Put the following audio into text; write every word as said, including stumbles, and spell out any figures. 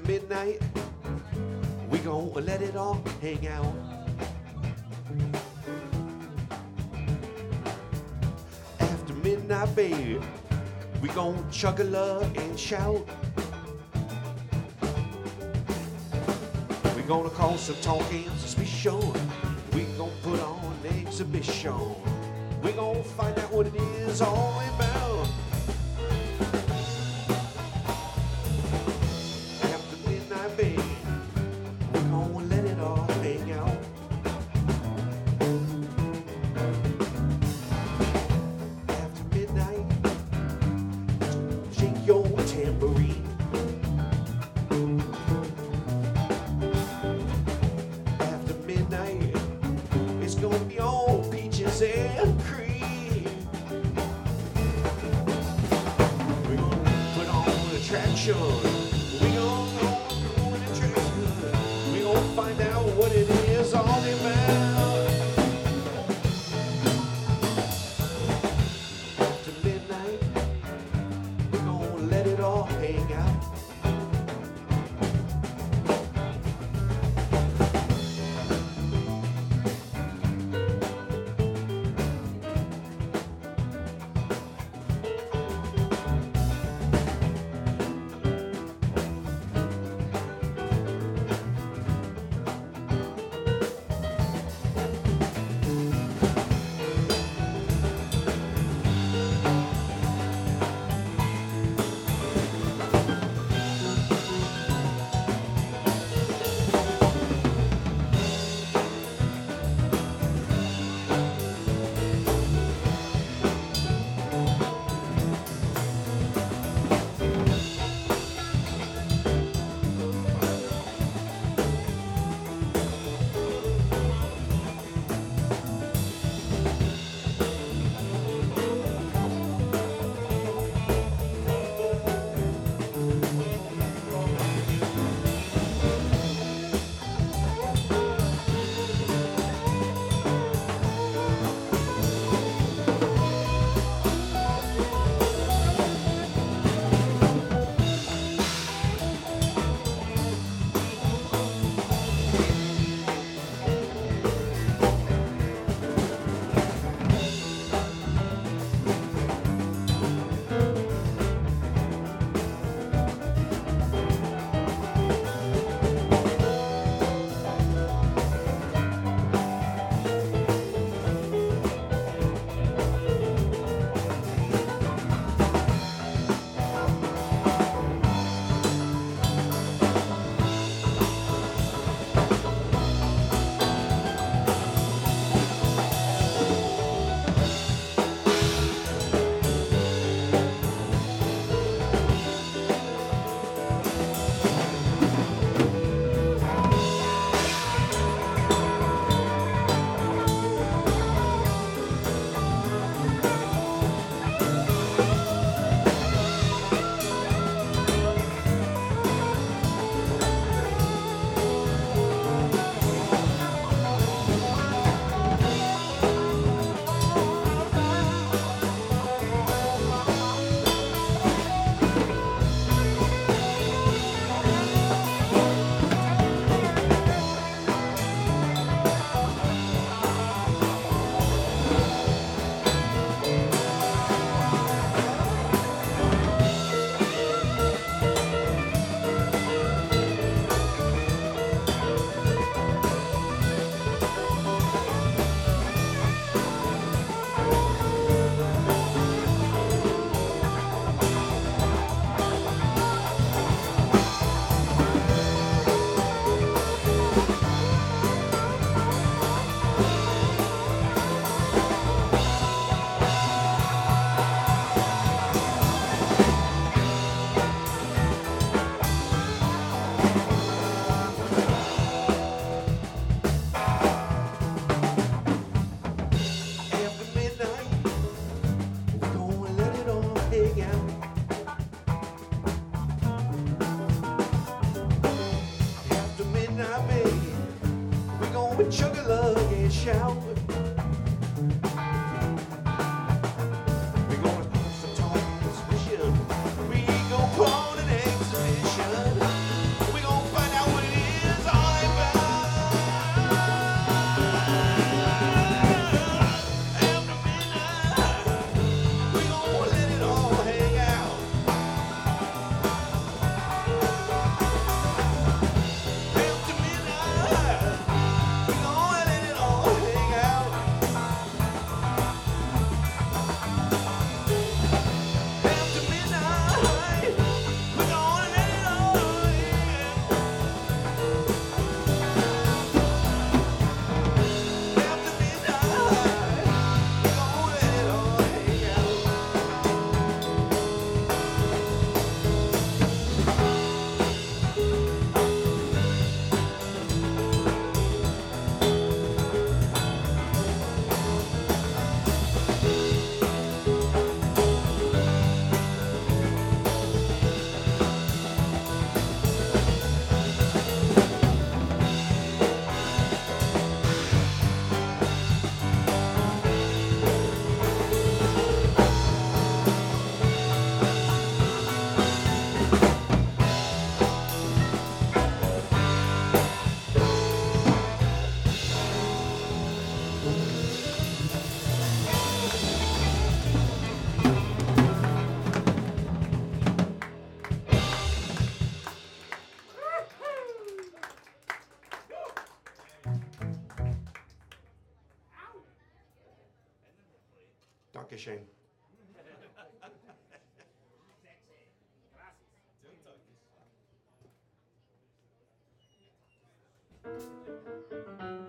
midnight, we gon' let it all hang out. After midnight, baby, we gon' chug a love and shout. We gonna cause some talk and suspicion. We gon' put on an exhibition. We gon' find out what it is all about. After midnight, baby, we gon' let it all hang out. After midnight, shake your tambourine. After midnight, it's gonna be all peaches and cream. We're gonna put on attraction. We gonna go through an attraction. We gonna find out what it is all about. After midnight, we're gonna let it all hang out. Shane. Gracias.